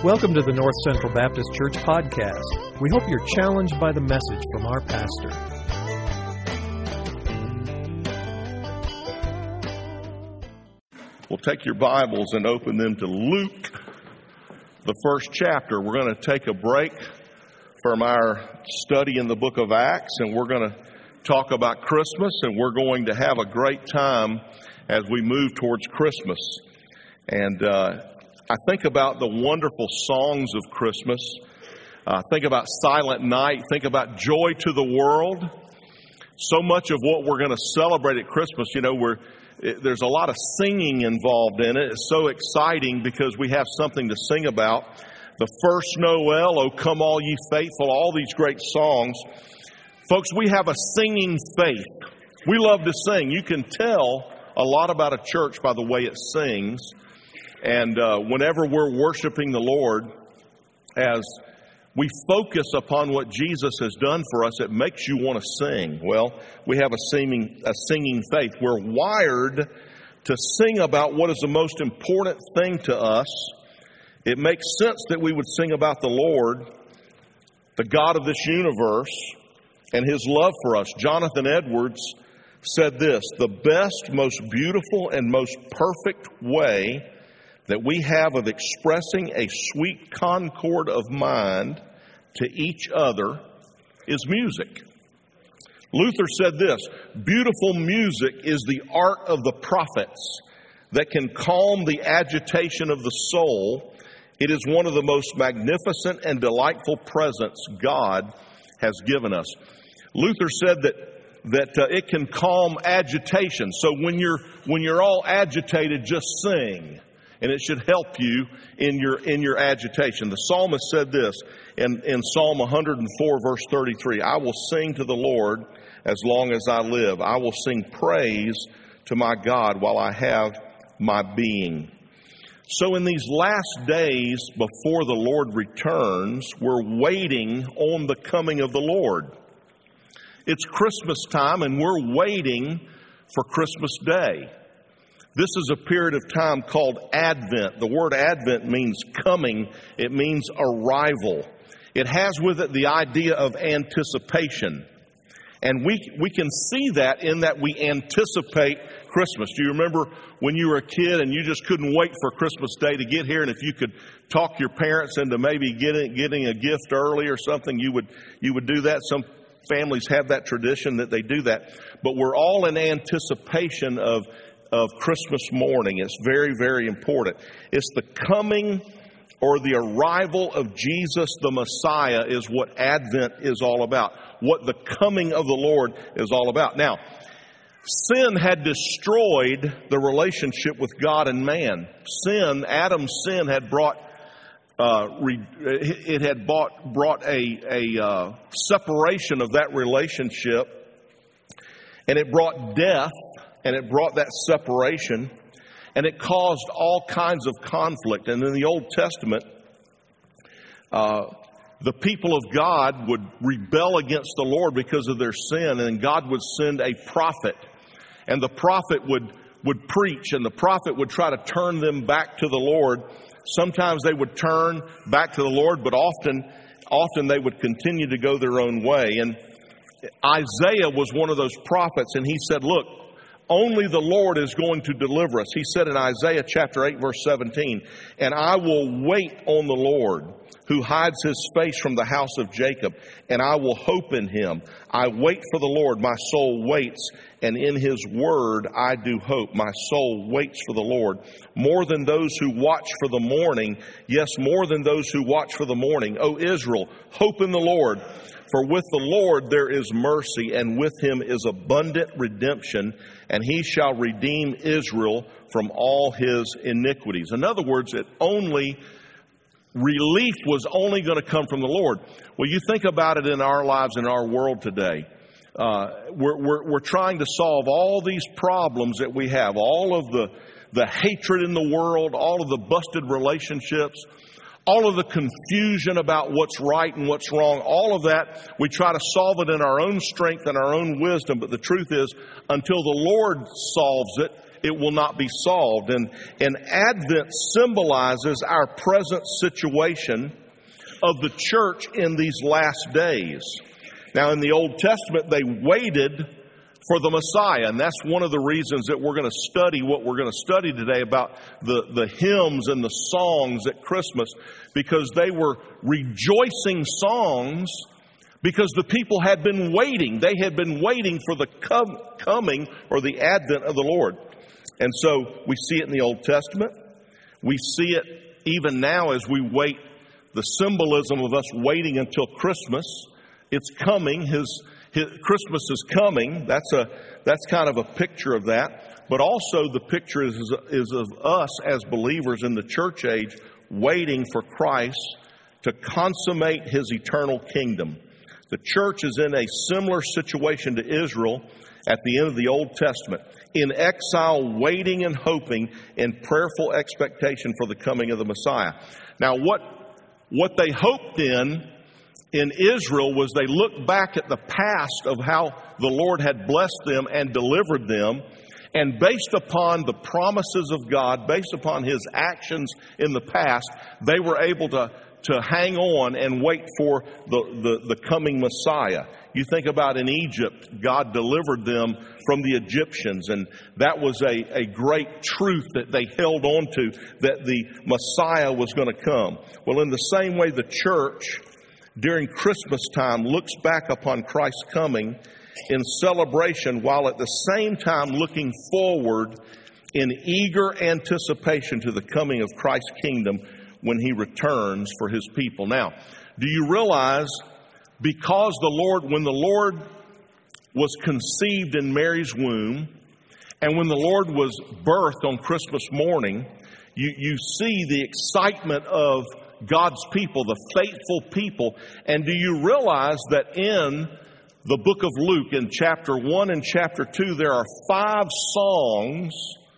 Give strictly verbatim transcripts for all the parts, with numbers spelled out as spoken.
Welcome to the North Central Baptist Church podcast. We hope you're challenged by the message from our pastor. Well, take your Bibles and open them to Luke, the first chapter. We're going to take a break from our study in the book of Acts, and we're going to talk about Christmas, and we're going to have a great time as we move towards Christmas. And uh, I think about the wonderful songs of Christmas. Uh, think about Silent Night. Think about Joy to the World. So much of what we're going to celebrate at Christmas, you know, we're it, there's a lot of singing involved in it. It's so exciting because we have something to sing about. The First Noel, Oh Come All Ye Faithful, all these great songs. Folks, we have a singing faith. We love to sing. You can tell a lot about a church by the way it sings. And uh, whenever we're worshiping the Lord, as we focus upon what Jesus has done for us, it makes you want to sing. Well, we have a singing, a singing faith. We're wired to sing about what is the most important thing to us. It makes sense that we would sing about the Lord, the God of this universe, and His love for us. Jonathan Edwards said this: the best, most beautiful, and most perfect way that we have of expressing a sweet concord of mind to each other is music. Luther said this: beautiful music is the art of the prophets that can calm the agitation of the soul. It is one of the most magnificent and delightful presents God has given us. Luther said that that uh, it can calm agitation. So when you're when you're all agitated, just sing. And it should help you in your in your agitation. The psalmist said this in, in Psalm one hundred four, verse thirty-three. I will sing to the Lord as long as I live. I will sing praise to my God while I have my being. So in these last days before the Lord returns, we're waiting on the coming of the Lord. It's Christmas time and we're waiting for Christmas Day. This is a period of time called Advent. The word Advent means coming. It means arrival. It has with it the idea of anticipation. And we we can see that in that we anticipate Christmas. Do you remember when you were a kid and you just couldn't wait for Christmas Day to get here? And if you could talk your parents into maybe getting getting a gift early or something, you would you would do that. Some families have that tradition that they do that. But we're all in anticipation of of Christmas morning. It's very, very important. It's the coming or the arrival of Jesus the Messiah is what Advent is all about. What the coming of the Lord is all about. Now, sin had destroyed the relationship with God and man. Sin, Adam's sin had brought uh, re, it had brought, brought a, a uh, separation of that relationship, and it brought death. And it brought that separation, and it caused all kinds of conflict. And in the Old Testament, uh, the people of God would rebel against the Lord because of their sin, and God would send a prophet. And the prophet would, would preach, and the prophet would try to turn them back to the Lord. Sometimes they would turn back to the Lord, but often, often they would continue to go their own way. And Isaiah was one of those prophets, and he said, look, only the Lord is going to deliver us. He said in Isaiah chapter eight, verse seventeen, and I will wait on the Lord who hides His face from the house of Jacob, and I will hope in Him. I wait for the Lord, my soul waits, and in His word I do hope. My soul waits for the Lord. More than those who watch for the morning, yes, more than those who watch for the morning. O Israel, hope in the Lord. For with the Lord there is mercy, and with Him is abundant redemption, and He shall redeem Israel from all his iniquities. In other words, it only, relief was only going to come from the Lord. Well, you think about it in our lives, in our world today. Uh, we're, we're, we're trying to solve all these problems that we have, all of the, the hatred in the world, all of the busted relationships, all of the confusion about what's right and what's wrong, all of that, we try to solve it in our own strength and our own wisdom. But the truth is, until the Lord solves it it will not be solved. And, and Advent symbolizes our present situation of the church in these last days. Now, in the Old Testament, they waited for the Messiah, and that's one of the reasons that we're going to study what we're going to study today about the, the hymns and the songs at Christmas, because they were rejoicing songs because the people had been waiting. They had been waiting for the com- coming or the advent of the Lord. And so we see it in the Old Testament. We see it even now as we wait, the symbolism of us waiting until Christmas. It's coming. His, his Christmas is coming. That's a that's kind of a picture of that. But also the picture is, is of us as believers in the church age waiting for Christ to consummate His eternal kingdom. The church is in a similar situation to Israel at the end of the Old Testament, in exile, waiting and hoping in prayerful expectation for the coming of the Messiah. Now, what what they hoped in in Israel was they looked back at the past of how the Lord had blessed them and delivered them, and based upon the promises of God, based upon His actions in the past, they were able to to hang on and wait for the, the, the coming Messiah. You think about in Egypt, God delivered them from the Egyptians, and that was a, a great truth that they held on to, that the Messiah was going to come. Well, in the same way, the church during Christmas time looks back upon Christ's coming in celebration, while at the same time looking forward in eager anticipation to the coming of Christ's kingdom when He returns for His people. Now, do you realize, because the Lord, when the Lord was conceived in Mary's womb, and when the Lord was birthed on Christmas morning, you, you see the excitement of God's people, the faithful people. And do you realize that in the book of Luke, in chapter one and chapter two, there are five songs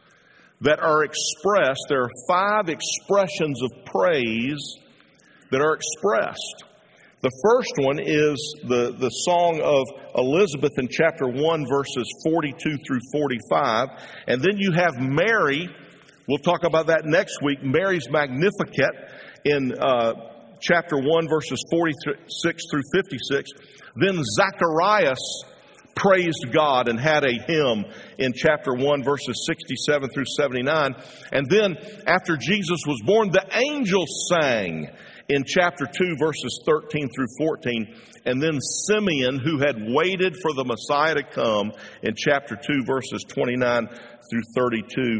that are expressed. There are five expressions of praise that are expressed. The first one is the, the song of Elizabeth in chapter one, verses forty-two through forty-five. And then you have Mary. We'll talk about that next week. Mary's Magnificat in uh, chapter one, verses forty-six through fifty-six. Then Zacharias praised God and had a hymn in chapter one, verses sixty-seven through seventy-nine. And then after Jesus was born, the angels sang in chapter two, verses thirteen through fourteen. And then Simeon, who had waited for the Messiah to come, in chapter two, verses twenty-nine through thirty-two,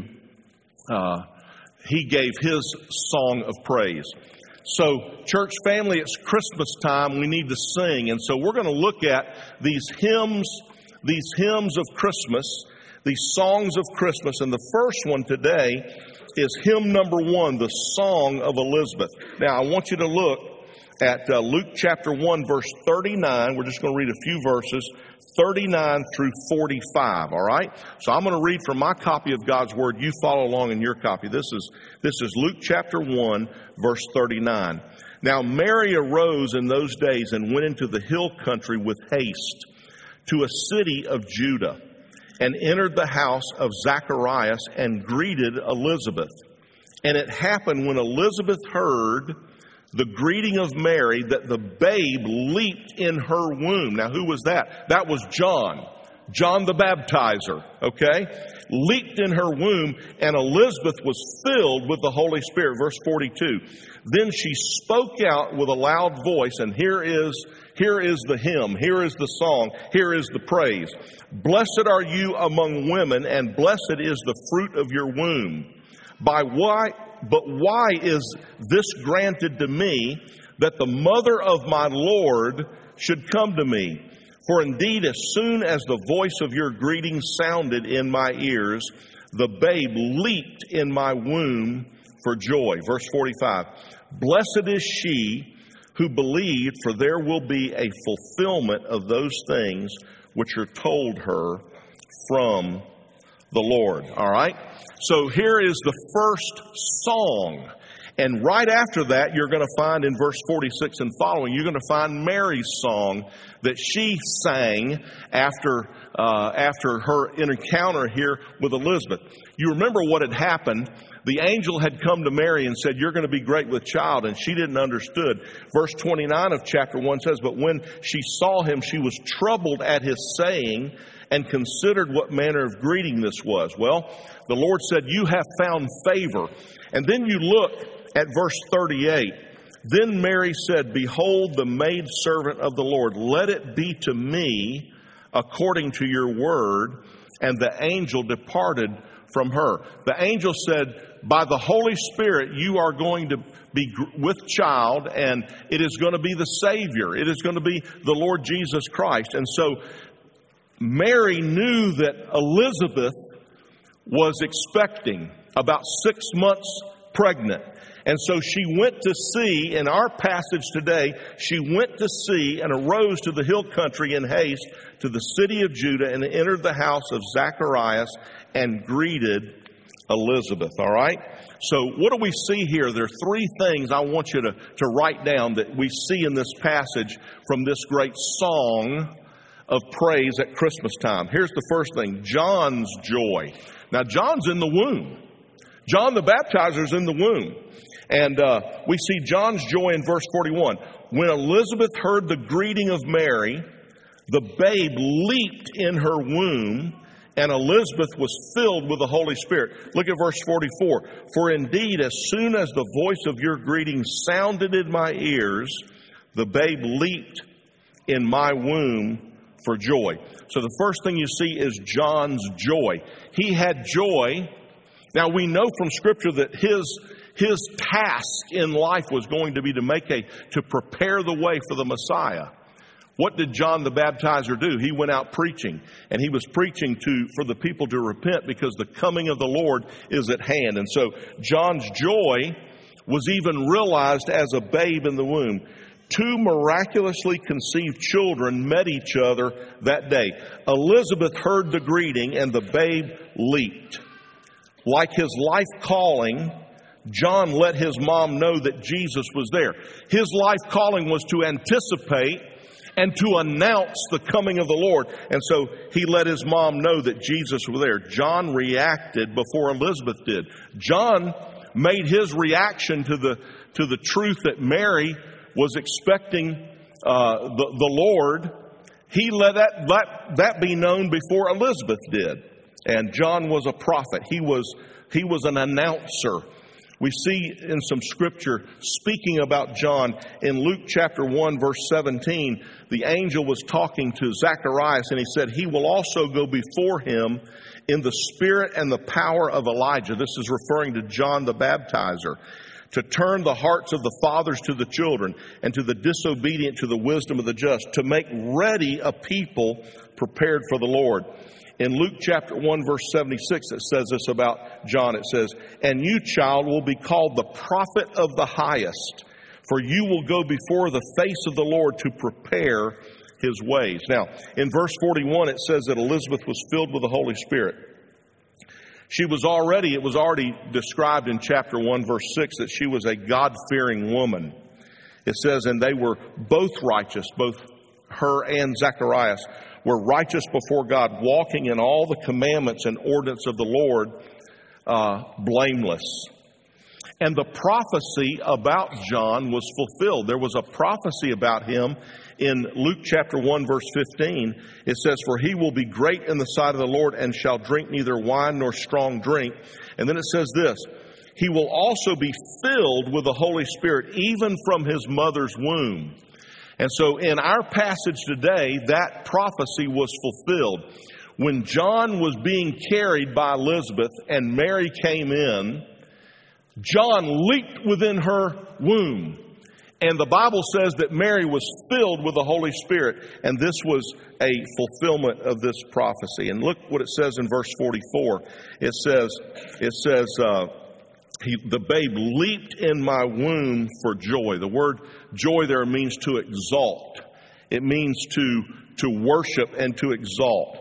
uh, he gave his song of praise. So, church family, it's Christmas time. We need to sing. And so we're going to look at these hymns, these hymns of Christmas, these songs of Christmas. And the first one today is hymn number one, the Song of Elizabeth. Now, I want you to look at uh, Luke chapter one, verse thirty-nine. We're just going to read a few verses, thirty-nine through forty-five, all right? So I'm going to read from my copy of God's Word. You follow along in your copy. This is, this is Luke chapter one, verse thirty-nine. Now Mary arose in those days and went into the hill country with haste to a city of Judah, and entered the house of Zacharias and greeted Elizabeth. And it happened when Elizabeth heard the greeting of Mary that the babe leaped in her womb. Now, who was that? That was John. John the Baptizer, okay? Leaped in her womb, and Elizabeth was filled with the Holy Spirit. Verse forty-two. Then she spoke out with a loud voice, and here is, here is the hymn, here is the song, here is the praise. Blessed are you among women, and blessed is the fruit of your womb. By why, but why is this granted to me, that the mother of my Lord should come to me? For indeed, as soon as the voice of your greeting sounded in my ears, the babe leaped in my womb for joy. Verse forty-five. Blessed is she who believed, for there will be a fulfillment of those things which are told her from the Lord. All right? So here is the first song. And right after that, you're going to find in verse forty-six and following, you're going to find Mary's song that she sang after uh, after her encounter here with Elizabeth. You remember what had happened. The angel had come to Mary and said, you're going to be great with child, and she didn't understood. Verse twenty-nine of chapter one says, but when she saw him, she was troubled at his saying and considered what manner of greeting this was. Well, the Lord said, you have found favor. And then you look at verse thirty-eight. Then Mary said, behold, the maidservant of the Lord, let it be to me according to your word. And the angel departed from her. The angel said, by the Holy Spirit, you are going to be with child, and it is going to be the Savior. It is going to be the Lord Jesus Christ. And so Mary knew that Elizabeth was expecting, about six months pregnant. And so she went to see, in our passage today, she went to see and arose to the hill country in haste to the city of Judah and entered the house of Zacharias and greeted Elizabeth. All right? So what do we see here? There are three things I want you to, to write down that we see in this passage from this great song of praise at Christmas time. Here's the first thing, John's joy. Now, John's in the womb. John the Baptizer is in the womb. And uh, we see John's joy in verse forty-one. When Elizabeth heard the greeting of Mary, the babe leaped in her womb, and Elizabeth was filled with the Holy Spirit. Look at verse forty-four. For indeed, as soon as the voice of your greeting sounded in my ears, the babe leaped in my womb for joy. So the first thing you see is John's joy. He had joy. Now we know from Scripture that his his task in life was going to be to make a to prepare the way for the Messiah. What did John the Baptizer do? He went out preaching, and he was preaching to for the people to repent because the coming of the Lord is at hand. And so John's joy was even realized as a babe in the womb. Two miraculously conceived children met each other that day. Elizabeth heard the greeting, and the babe leaped. Like his life calling, John let his mom know that Jesus was there. His life calling was to anticipate and to announce the coming of the Lord. And so he let his mom know that Jesus was there. John reacted before Elizabeth did. John made his reaction to the to the truth that Mary was expecting uh, the, the Lord. He let that, that that be known before Elizabeth did. And John was a prophet. He was he was an announcer. We see in some scripture speaking about John in Luke chapter one, verse seventeen, the angel was talking to Zacharias, and he said, he will also go before him in the spirit and the power of Elijah. This is referring to John the Baptizer, to turn the hearts of the fathers to the children and to the disobedient to the wisdom of the just, to make ready a people prepared for the Lord. In Luke chapter one, verse seventy-six, it says this about John. It says, and you, child, will be called the prophet of the highest, for you will go before the face of the Lord to prepare his ways. Now, in verse forty-one, it says that Elizabeth was filled with the Holy Spirit. She was already, it was already described in chapter one, verse six, that she was a God-fearing woman. It says, and they were both righteous, both her and Zacharias were righteous before God, walking in all the commandments and ordinance of the Lord, uh, blameless. And the prophecy about John was fulfilled. There was a prophecy about him in Luke chapter one, verse fifteen. It says, for he will be great in the sight of the Lord and shall drink neither wine nor strong drink. And then it says this, he will also be filled with the Holy Spirit, even from his mother's womb. And so in our passage today, that prophecy was fulfilled. When John was being carried by Elizabeth and Mary came in, John leaped within her womb. And the Bible says that Mary was filled with the Holy Spirit. And this was a fulfillment of this prophecy. And look what it says in verse forty-four. It says, it says, uh, He, the babe leaped in my womb for joy. The word joy there means to exalt. It means to, to worship and to exalt.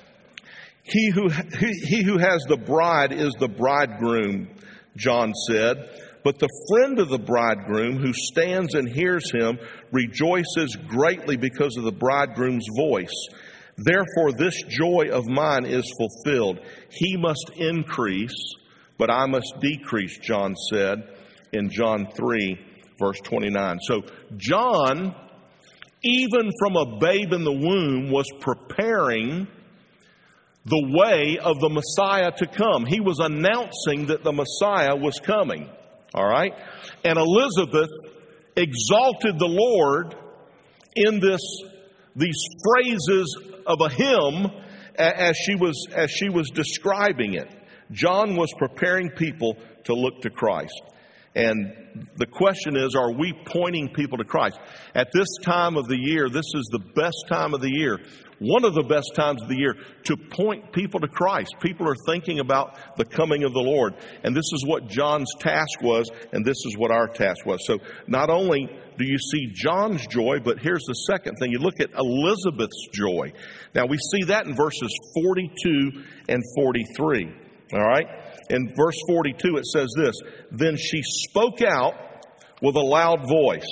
He who, he, he who has the bride is the bridegroom, John said. But the friend of the bridegroom who stands and hears him rejoices greatly because of the bridegroom's voice. Therefore this joy of mine is fulfilled. He must increase, but I must decrease, John said in John three, verse twenty-nine. So John, even from a babe in the womb, was preparing the way of the Messiah to come. He was announcing that the Messiah was coming. All right? And Elizabeth exalted the Lord in this these phrases of a hymn as she was as she was describing it. John was preparing people to look to Christ. And the question is, are we pointing people to Christ? At this time of the year, this is the best time of the year, one of the best times of the year to point people to Christ. People are thinking about the coming of the Lord. And this is what John's task was, and this is what our task was. So not only do you see John's joy, but here's the second thing. You look at Elizabeth's joy. Now we see that in verses forty-two and forty-three. All right? In verse forty-two, it says this, "Then she spoke out with a loud voice."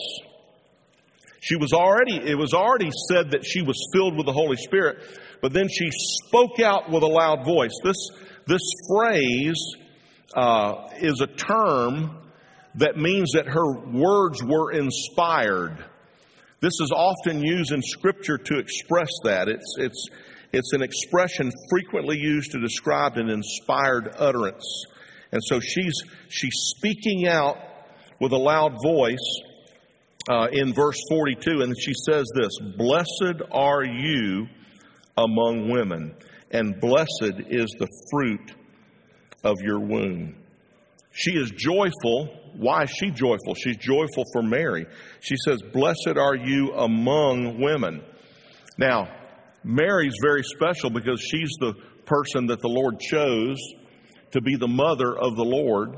She was already, it was already said that she was filled with the Holy Spirit, but then she spoke out with a loud voice. This, this phrase uh, is a term that means that her words were inspired. This is often used in Scripture to express that. It's, it's, it's an expression frequently used to describe an inspired utterance. And so she's, she's speaking out with a loud voice uh, in verse forty-two. And she says this, "Blessed are you among women, and blessed is the fruit of your womb." She is joyful. Why is she joyful? She's joyful for Mary. She says, "Blessed are you among women." Now, Mary's very special because she's the person that the Lord chose to be the mother of the Lord.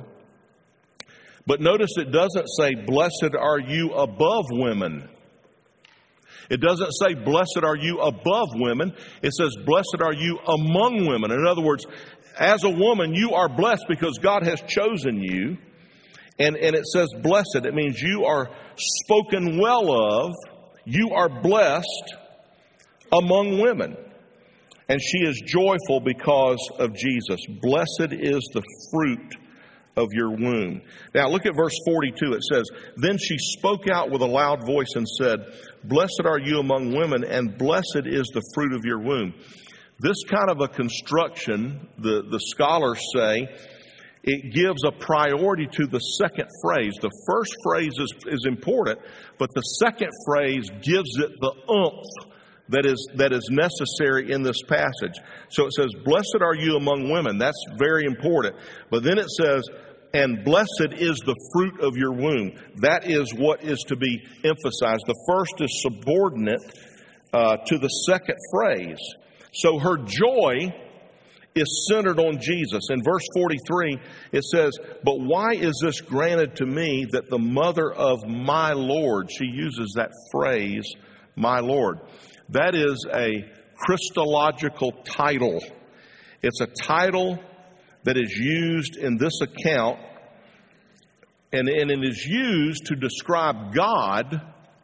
But notice it doesn't say, "Blessed are you above women." It doesn't say, "Blessed are you above women." It says, "Blessed are you among women." In other words, as a woman, you are blessed because God has chosen you. And, and it says blessed. It means you are spoken well of. You are blessed among women. And she is joyful because of Jesus. Blessed is the fruit of your womb. Now look at verse forty-two. It says, "Then she spoke out with a loud voice and said, Blessed are you among women, and blessed is the fruit of your womb." This kind of a construction, the, the scholars say, it gives a priority to the second phrase. The first phrase is, is important, but the second phrase gives it the oomph that is, that is necessary in this passage. So it says, "Blessed are you among women." That's very important. But then it says, "And blessed is the fruit of your womb." That is what is to be emphasized. The first is subordinate uh, to the second phrase. So her joy is centered on Jesus. In verse forty-three, it says, "But why is this granted to me, that the mother of my Lord," she uses that phrase, "my Lord." That is a Christological title. It's a title that is used in this account, and, and it is used to describe God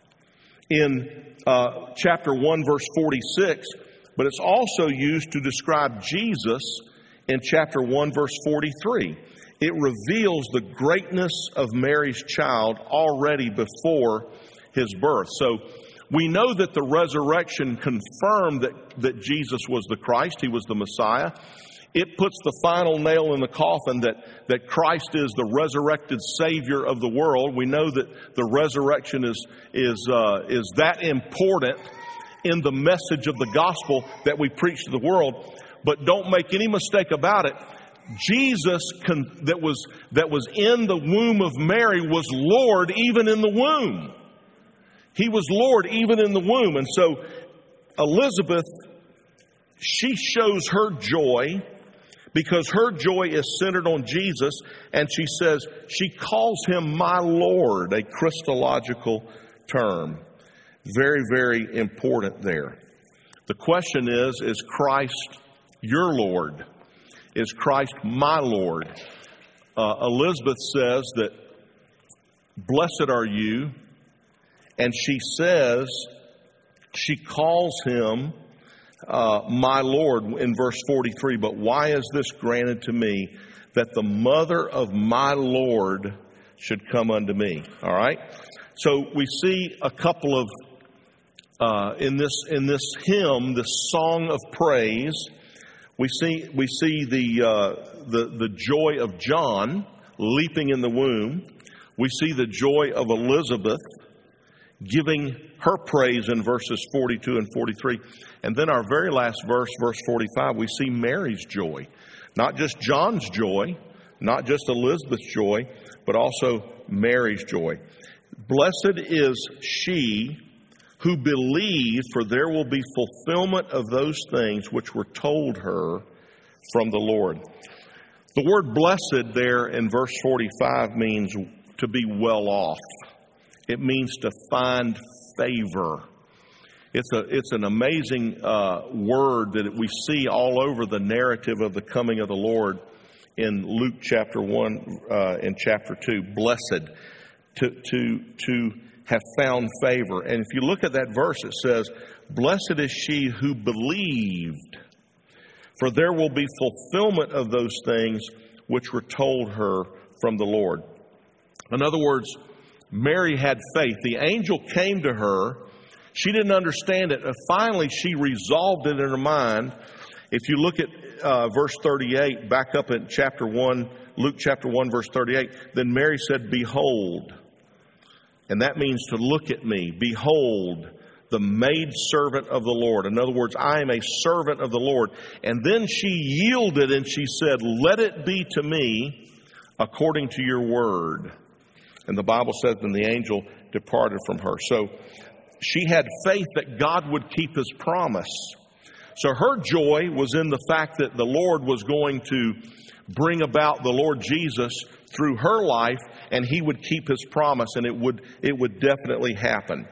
in uh, chapter one, verse forty-six. But it's also used to describe Jesus in chapter one, verse forty-three. It reveals the greatness of Mary's child already before his birth. So we know that the resurrection confirmed that, that Jesus was the Christ. He was the Messiah. It puts the final nail in the coffin that, that Christ is the resurrected Savior of the world. We know that the resurrection is, is, uh, is that important in the message of the gospel that we preach to the world. But don't make any mistake about it. Jesus con- that was that was in the womb of Mary was Lord even in the womb. He was Lord even in the womb. And so Elizabeth, she shows her joy because her joy is centered on Jesus. And she says, she calls him my Lord, a Christological term. Very, very important there. The question is, is Christ your Lord? Is Christ my Lord? Uh, Elizabeth says that blessed are you. And she says, she calls him uh, my Lord in verse forty-three. But why is this granted to me, that the mother of my Lord should come unto me? All right. So we see a couple of, uh, in this, in this hymn, this song of praise, we see, we see the, uh, the, the joy of John leaping in the womb. We see the joy of Elizabeth giving her praise in verses forty-two and forty-three. And then our very last verse, verse forty-five, we see Mary's joy. Not just John's joy, not just Elizabeth's joy, but also Mary's joy. Blessed is she who believed, for there will be fulfillment of those things which were told her from the Lord. The word blessed there in verse forty-five means to be well off. It means to find favor. It's a it's an amazing uh, word that we see all over the narrative of the coming of the Lord in Luke chapter one uh, and chapter two. Blessed, to to to have found favor. And if you look at that verse, it says, "Blessed is she who believed, for there will be fulfillment of those things which were told her from the Lord." In other words, Mary had faith. The angel came to her. She didn't understand it. And finally, she resolved it in her mind. If you look at uh, verse thirty-eight, back up in chapter one, Luke chapter one, verse thirty-eight, then Mary said, "Behold," and that means to look at me. "Behold, the maidservant of the Lord." In other words, I am a servant of the Lord. And then she yielded and she said, "Let it be to me according to your word." And the Bible says, then the angel departed from her. So she had faith that God would keep his promise. So her joy was in the fact that the Lord was going to bring about the Lord Jesus through her life, and he would keep his promise, and it would, it would definitely happen.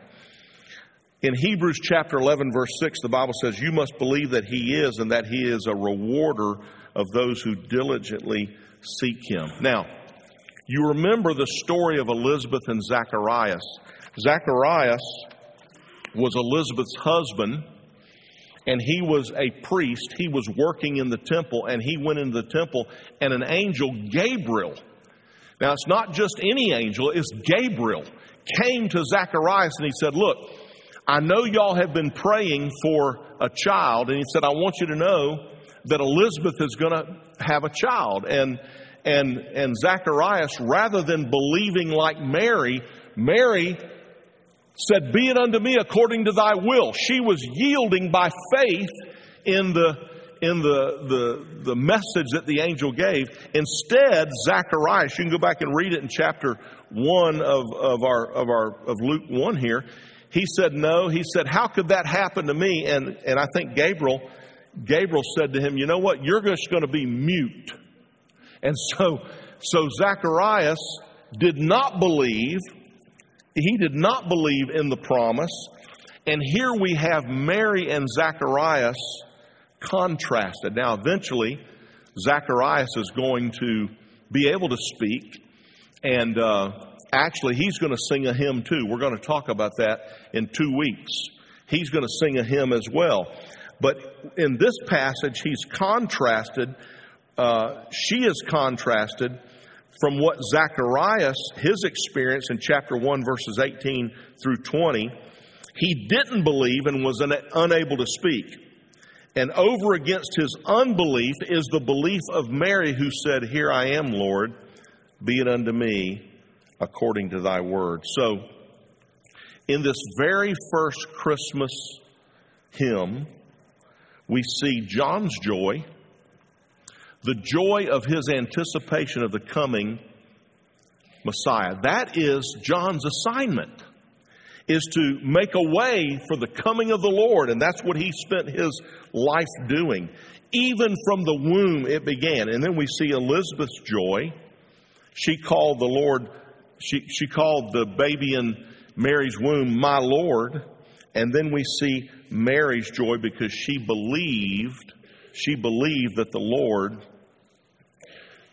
In Hebrews chapter eleven, verse six, the Bible says, "You must believe that he is, and that he is a rewarder of those who diligently seek him." Now, you remember the story of Elizabeth and Zacharias. Zacharias was Elizabeth's husband, and he was a priest. He was working in the temple, and he went into the temple, and an angel, Gabriel. Now, it's not just any angel, it's Gabriel, came to Zacharias, and he said, "Look, I know y'all have been praying for a child," and he said, "I want you to know that Elizabeth is going to have a child." And And, and Zacharias, rather than believing like Mary, Mary said, "Be it unto me according to thy will." She was yielding by faith in the, in the, the, the message that the angel gave. Instead, Zacharias, you can go back and read it in chapter one of, of our, of our, of Luke one here. He said, no, he said, "How could that happen to me?" And, and I think Gabriel, Gabriel said to him, "You know what? You're just going to be mute." And so, so Zacharias did not believe. He did not believe in the promise. And here we have Mary and Zacharias contrasted. Now, eventually, Zacharias is going to be able to speak. And uh, actually, he's going to sing a hymn too. We're going to talk about that in two weeks. He's going to sing a hymn as well. But in this passage, he's contrasted. Uh, she is contrasted from what Zacharias, his experience in chapter one, verses eighteen through twenty. He didn't believe and was un- unable to speak. And over against his unbelief is the belief of Mary, who said, "Here I am, Lord, be it unto me according to thy word." So, in this very first Christmas hymn, we see John's joy, the joy of his anticipation of the coming Messiah. That is John's assignment, is to make a way for the coming of the Lord. And that's what he spent his life doing. Even from the womb it began. And then we see Elizabeth's joy. She called the Lord, she, she called the baby in Mary's womb, "My Lord." And then we see Mary's joy because she believed, she believed that the Lord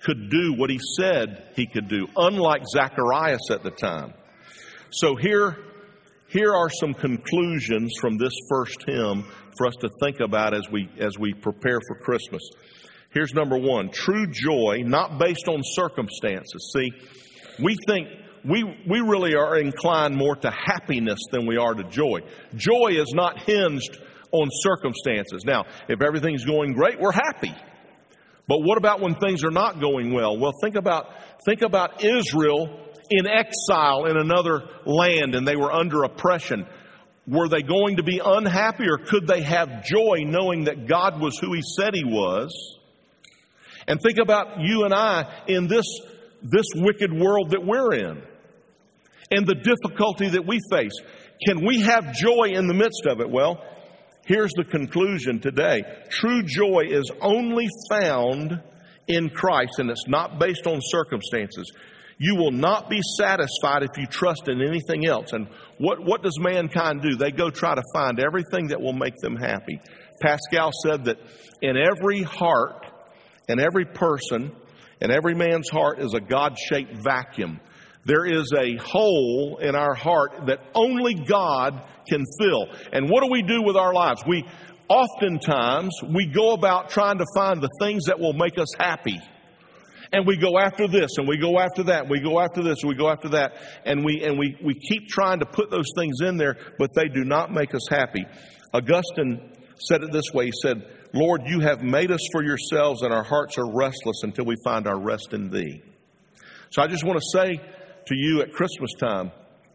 could do what he said he could do, unlike Zacharias at the time. So here, here are some conclusions from this first hymn for us to think about as we, as we prepare for Christmas. Here's number one, true joy, not based on circumstances. See, we think, we, we really are inclined more to happiness than we are to joy. Joy is not hinged on circumstances. Now, if everything's going great, we're happy. But what about when things are not going well? Well, think about, think about Israel in exile in another land and they were under oppression. Were they going to be unhappy, or could they have joy knowing that God was who he said he was? And think about you and I in this, this wicked world that we're in and the difficulty that we face. Can we have joy in the midst of it? Well, here's the conclusion today. True joy is only found in Christ, and it's not based on circumstances. You will not be satisfied if you trust in anything else. And what, what does mankind do? They go try to find everything that will make them happy. Pascal said that in every heart, and every person, and every man's heart is a God-shaped vacuum. There is a hole in our heart that only God can fill. And what do we do with our lives? We oftentimes, we go about trying to find the things that will make us happy. And we go after this, and we go after that, and we go after this, and we go after that. And we, and we, we keep trying to put those things in there, but they do not make us happy. Augustine said it this way. He said, Lord, you have made us for yourselves, and our hearts are restless until we find our rest in thee. So I just want to say to you at Christmas time,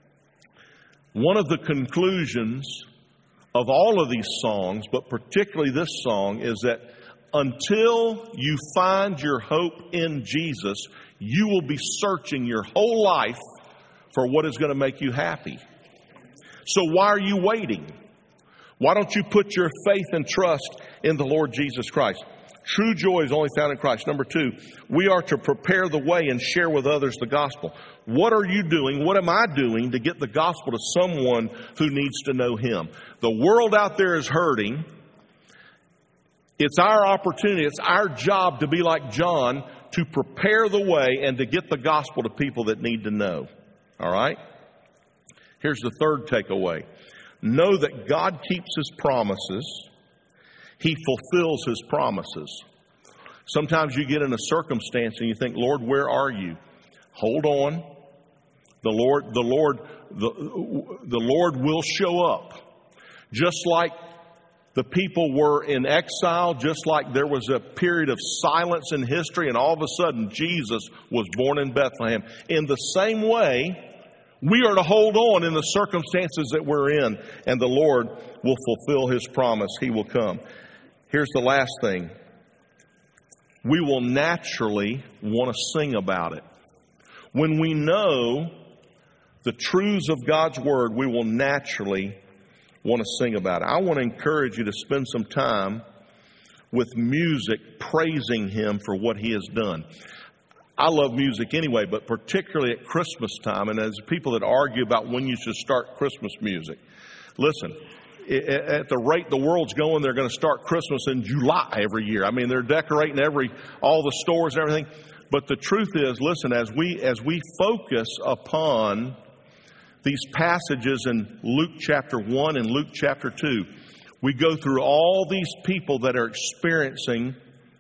one of the conclusions of all of these songs, but particularly this song, is that until you find your hope in Jesus, you will be searching your whole life for what is going to make you happy. So why are you waiting? Why don't you put your faith and trust in the Lord Jesus Christ? True joy is only found in Christ. Number two, we are to prepare the way and share with others the gospel. What are you doing? What am I doing to get the gospel to someone who needs to know him? The world out there is hurting. It's our opportunity, it's our job to be like John, to prepare the way and to get the gospel to people that need to know. All right? Here's the third takeaway. Know that God keeps his promises. He fulfills his promises. Sometimes you get in a circumstance and you think, Lord, where are you? Hold on. The Lord, the Lord, the, the Lord will show up. Just like the people were in exile, just like there was a period of silence in history, and all of a sudden Jesus was born in Bethlehem. In the same way, we are to hold on in the circumstances that we're in, and the Lord will fulfill his promise. He will come. Here's the last thing. We will naturally want to sing about it. When we know the truths of God's Word, we will naturally want to sing about it. I want to encourage you to spend some time with music, praising him for what he has done. I love music anyway, but particularly at Christmas time, and as people that argue about when you should start Christmas music. Listen, at the rate the world's going, they're going to start Christmas in July every year. I mean, they're decorating every, all the stores and everything. But the truth is, listen, as we, as we focus upon these passages in Luke chapter one and Luke chapter two, we go through all these people that are experiencing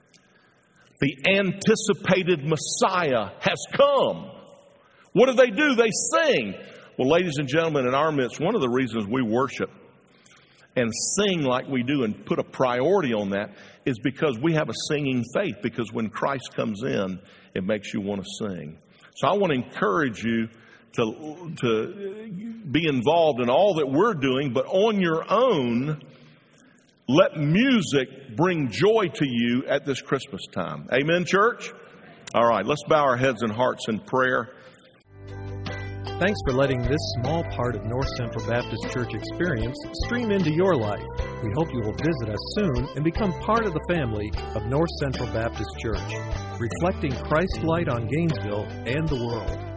the anticipated Messiah has come. What do they do? They sing. Well, ladies and gentlemen, in our midst, one of the reasons we worship and sing like we do and put a priority on that is because we have a singing faith, because when Christ comes in, it makes you want to sing. So I want to encourage you to, to be involved in all that we're doing, but on your own, let music bring joy to you at this Christmas time. Amen, church? All right, let's bow our heads and hearts in prayer. Thanks for letting this small part of North Central Baptist Church experience stream into your life. We hope you will visit us soon and become part of the family of North Central Baptist Church, reflecting Christ's light on Gainesville and the world.